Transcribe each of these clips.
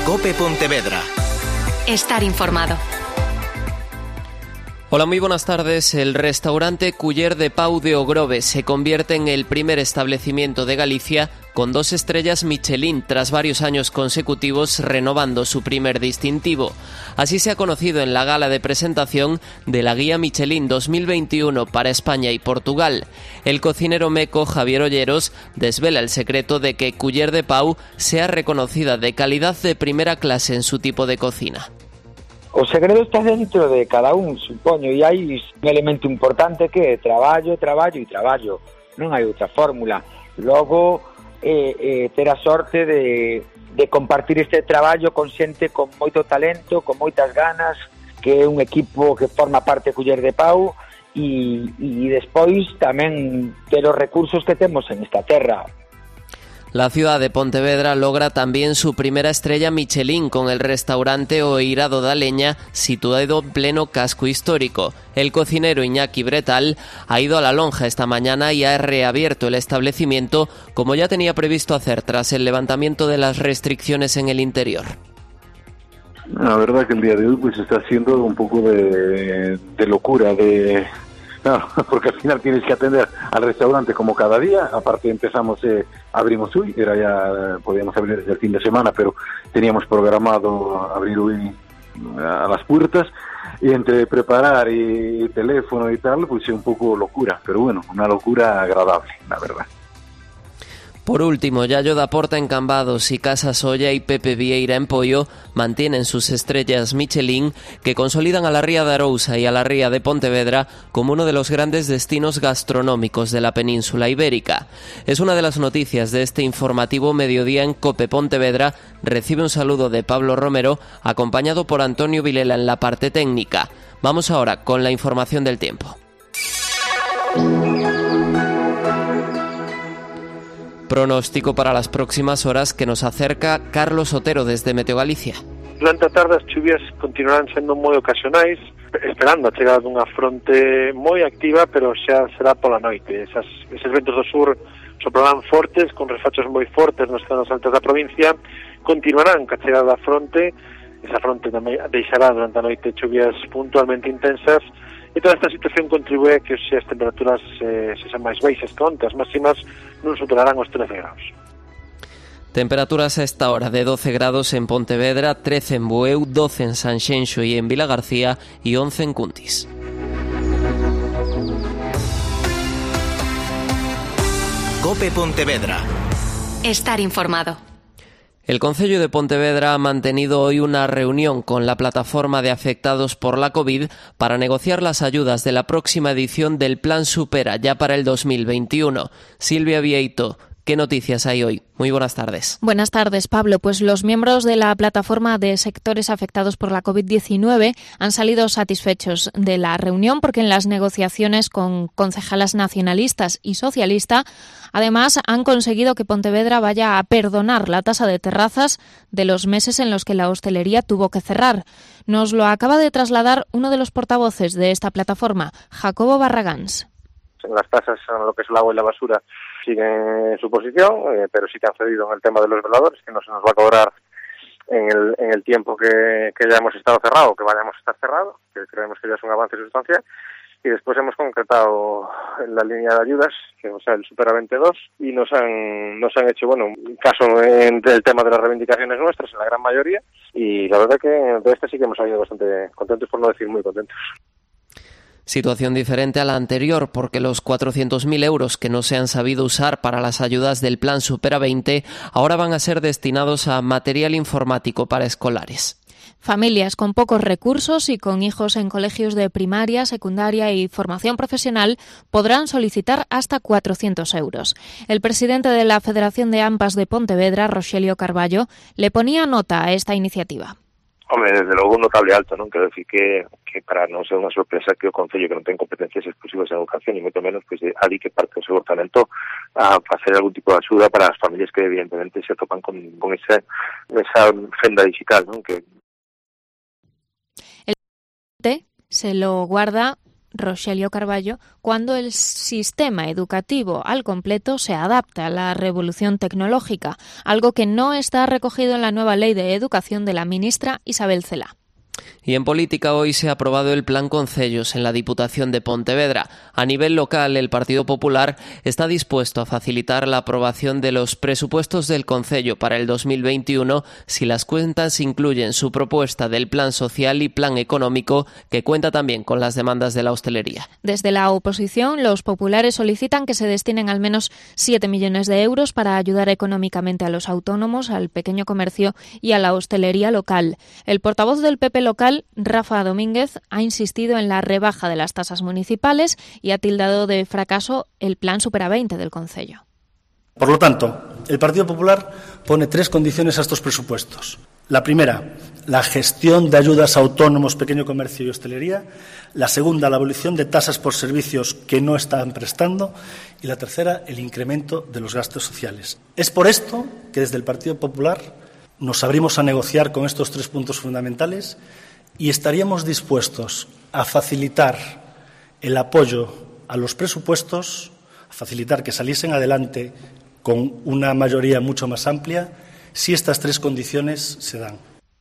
COPE Pontevedra. Estar informado. Hola, muy buenas tardes. El restaurante Culler de Pau de Ogrove se convierte en el primer establecimiento de Galicia con 2 estrellas Michelin tras varios años consecutivos renovando su primer distintivo. Así se ha conocido en la gala de presentación de la guía Michelin 2021 para España y Portugal. El cocinero meco Javier Olleros desvela el secreto de que Culler de Pau sea reconocida de calidad de primera clase en su tipo de cocina. O segredo está dentro de cada un, supoño, e hai un elemento importante que é traballo, traballo e traballo. Non hai outra fórmula. Logo, ter a sorte de compartir este traballo con xente con moito talento, con moitas ganas, que é un equipo que forma parte de Culler de Pau, e despois tamén ter os recursos que temos en esta terra. La ciudad de Pontevedra logra también su primera estrella Michelin con el restaurante O Eirado da Leña, situado en pleno casco histórico. El cocinero Iñaki Bretal ha ido a la lonja esta mañana y ha reabierto el establecimiento como ya tenía previsto hacer tras el levantamiento de las restricciones en el interior. La verdad que el día de hoy pues está siendo un poco de locura, Claro, porque al final tienes que atender al restaurante como cada día. Aparte abrimos hoy, podíamos abrir desde el fin de semana, pero teníamos programado abrir hoy a las puertas, y entre preparar y teléfono y tal, pues es un poco locura, pero bueno, una locura agradable, la verdad. Por último, Yayo da Porta en Cambados y Casa Solla y Pepe Vieira en Pollo mantienen sus estrellas Michelin que consolidan a la Ría de Arousa y a la Ría de Pontevedra como uno de los grandes destinos gastronómicos de la península ibérica. Es una de las noticias de este informativo Mediodía en COPE Pontevedra. Recibe un saludo de Pablo Romero, acompañado por Antonio Vilela en la parte técnica. Vamos ahora con la información del tiempo. Pronóstico para las próximas horas que nos acerca Carlos Otero desde Meteo Galicia. Durante a tarde as chuvias continuarán sendo moi ocasionais, esperando a chegada dunha fronte moi activa, pero xa será pola noite. Eses ventos do sur soprarán fortes, con refachos moi fortes nas zonas altas da provincia, continuarán ca chegada da fronte. Esa fronte tamén deixará durante a noite chuvias puntualmente intensas, e toda esta situación contribúe a que as temperaturas sexan máis baixas, que onte as máximas non superarán os 13 graus. Temperaturas a esta hora de 12 grados en Pontevedra, 13 en Bueu, 12 en Sanxenxo y en Vilagarcía y 11 en Cuntis. COPE Pontevedra. Estar informado. El Concello de Pontevedra ha mantenido hoy una reunión con la plataforma de afectados por la COVID para negociar las ayudas de la próxima edición del Plan Supera ya para el 2021. Silvia Vieito, ¿qué noticias hay hoy? Muy buenas tardes. Buenas tardes, Pablo. Pues los miembros de la plataforma de sectores afectados por la COVID-19 han salido satisfechos de la reunión porque en las negociaciones con concejalas nacionalistas y socialista, además, han conseguido que Pontevedra vaya a perdonar la tasa de terrazas de los meses en los que la hostelería tuvo que cerrar. Nos lo acaba de trasladar uno de los portavoces de esta plataforma, Jacobo Barragans. Las tasas en lo que es el agua y la basura siguen en su posición, pero sí que han cedido en el tema de los veladores, que no se nos va a cobrar en el tiempo que ya hemos estado cerrado, que vayamos a estar cerrado, que creemos que ya es un avance sustancial. Y después hemos concretado la línea de ayudas, que el Supera 22, y nos han hecho, un caso del tema de las reivindicaciones nuestras, en la gran mayoría, y la verdad que de este sí que hemos salido bastante contentos, por no decir muy contentos. Situación diferente a la anterior porque los 400.000 euros que no se han sabido usar para las ayudas del Plan Supera 20 ahora van a ser destinados a material informático para escolares. Familias con pocos recursos y con hijos en colegios de primaria, secundaria y formación profesional podrán solicitar hasta 400 euros. El presidente de la Federación de AMPAs de Pontevedra, Roxelio Carballo, le ponía nota a esta iniciativa. Home, desde logo un notable alto, non? Quero dicir que para non ser unha sorpresa que o Concello que non ten competencias exclusivas en educación, e moito menos, pois ali que parte o seu orçamento a facer algún tipo de axuda para as familias que evidentemente se topan con esa fenda digital, non? Que el se lo guarda Roxelio Carballo, cuando el sistema educativo al completo se adapta a la revolución tecnológica, algo que no está recogido en la nueva ley de educación de la ministra Isabel Cela. Y en política hoy se ha aprobado el Plan Concellos en la Diputación de Pontevedra. A nivel local, el Partido Popular está dispuesto a facilitar la aprobación de los presupuestos del concello para el 2021 si las cuentas incluyen su propuesta del Plan Social y Plan Económico, que cuenta también con las demandas de la hostelería. Desde la oposición, los populares solicitan que se destinen al menos 7 millones de euros para ayudar económicamente a los autónomos, al pequeño comercio y a la hostelería local. El portavoz del PP local, Rafa Domínguez, ha insistido en la rebaja de las tasas municipales y ha tildado de fracaso el plan Supera-20 del concello. Por lo tanto, el Partido Popular pone 3 condiciones a estos presupuestos. La primera, la gestión de ayudas a autónomos, pequeño comercio y hostelería. La segunda, la abolición de tasas por servicios que no están prestando. Y la tercera, el incremento de los gastos sociales. Es por esto que desde el Partido Popular nos abrimos a negociar con estos 3 puntos fundamentales y estaríamos dispuestos a facilitar el apoyo a los presupuestos, a facilitar que saliesen adelante con una mayoría mucho más amplia, si estas 3 condiciones se dan.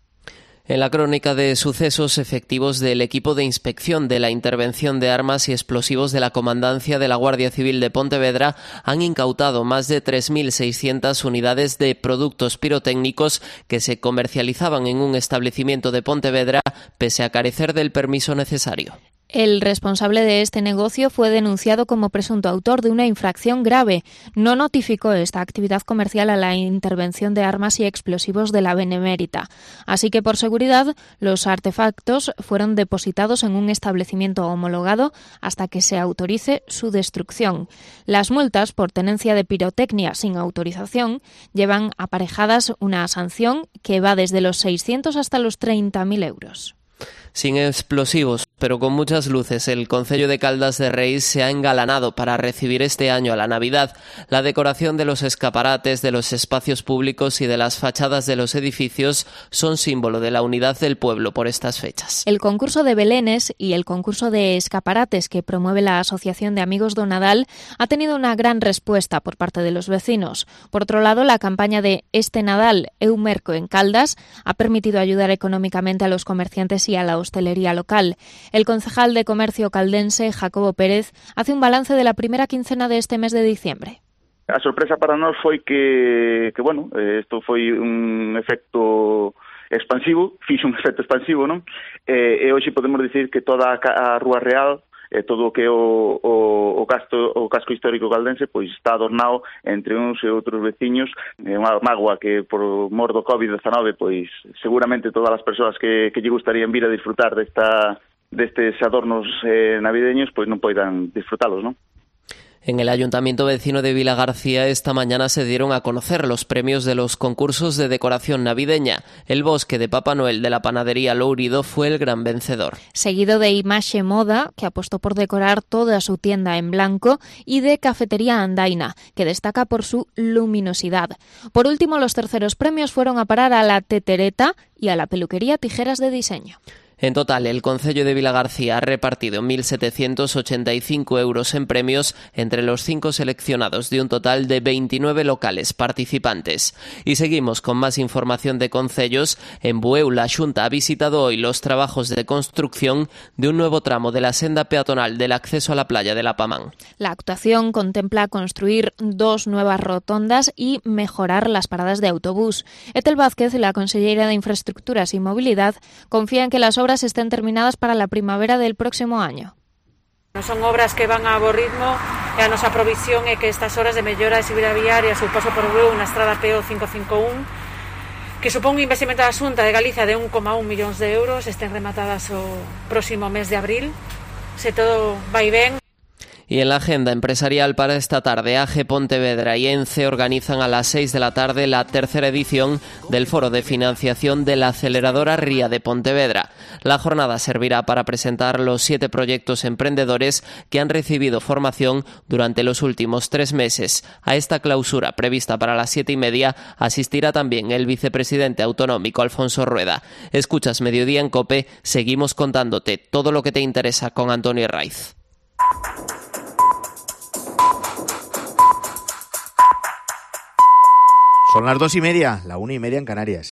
En la crónica de sucesos, efectivos del equipo de inspección de la intervención de armas y explosivos de la Comandancia de la Guardia Civil de Pontevedra han incautado más de 3.600 unidades de productos pirotécnicos que se comercializaban en un establecimiento de Pontevedra pese a carecer del permiso necesario. El responsable de este negocio fue denunciado como presunto autor de una infracción grave. No notificó esta actividad comercial a la intervención de armas y explosivos de la Benemérita. Así que, por seguridad, los artefactos fueron depositados en un establecimiento homologado hasta que se autorice su destrucción. Las multas por tenencia de pirotecnia sin autorización llevan aparejadas una sanción que va desde los 600 hasta los 30.000 euros. Sin explosivos, pero con muchas luces, el concello de Caldas de Reis se ha engalanado para recibir este año a la Navidad. La decoración de los escaparates, de los espacios públicos y de las fachadas de los edificios son símbolo de la unidad del pueblo por estas fechas. El concurso de belenes y el concurso de escaparates que promueve la Asociación de Amigos do Nadal ha tenido una gran respuesta por parte de los vecinos. Por otro lado, la campaña de Este Nadal eu merco en Caldas ha permitido ayudar económicamente a los comerciantes y a la hostelería local. El concejal de Comercio caldense, Jacobo Pérez, hace un balance de la primera quincena de este mes de diciembre. A sorpresa para nós foi que isto foi un efecto expansivo, fixo un efecto expansivo, non? E hoxe podemos dicir que toda a Rúa Real, todo o que é o casco histórico caldense, pois está adornado entre uns e outros veciños. É unha mágoa que por mor do COVID-19, pois seguramente todas as persoas que lle gustarían vir a disfrutar destes adornos navideños, pois non poidan disfrutalos, non? En el Ayuntamiento vecino de Vilagarcía esta mañana se dieron a conocer los premios de los concursos de decoración navideña. El bosque de Papá Noel de la panadería Lourido fue el gran vencedor. Seguido de Imaxe Moda, que apostó por decorar toda su tienda en blanco, y de Cafetería Andaina, que destaca por su luminosidad. Por último, los terceros premios fueron a parar a la Tetereta y a la peluquería Tijeras de Diseño. En total, el concello de Vilagarcía ha repartido 1.785 euros en premios entre los 5 seleccionados de un total de 29 locales participantes. Y seguimos con más información de concellos. En Bueu, la Xunta ha visitado hoy los trabajos de construcción de un nuevo tramo de la senda peatonal del acceso a la playa de La Pamán. La actuación contempla construir 2 nuevas rotondas y mejorar las paradas de autobús. Etel Vázquez, la consellera de Infraestructuras y Movilidad, confía en que las obras estén terminadas para la primavera del próximo año. Son obras que van a bo ritmo e a nosa provisión é que estas obras de mellora de seguridade viaria seu paso por Bueu na estrada PO 551, que supón un investimento da Xunta de Galicia de 1,1 millóns de euros, estén rematadas o próximo mes de abril. Se todo vai ben. Y en la agenda empresarial para esta tarde, AGE Pontevedra y ENCE organizan a las 6 de la tarde la tercera edición del Foro de Financiación de la aceleradora RIA de Pontevedra. La jornada servirá para presentar los 7 proyectos emprendedores que han recibido formación durante los últimos 3 meses. A esta clausura, prevista para las 7:30, asistirá también el vicepresidente autonómico Alfonso Rueda. Escuchas Mediodía en COPE, seguimos contándote todo lo que te interesa con Antonio Raiz. Son las 2:30, la 1:30 en Canarias.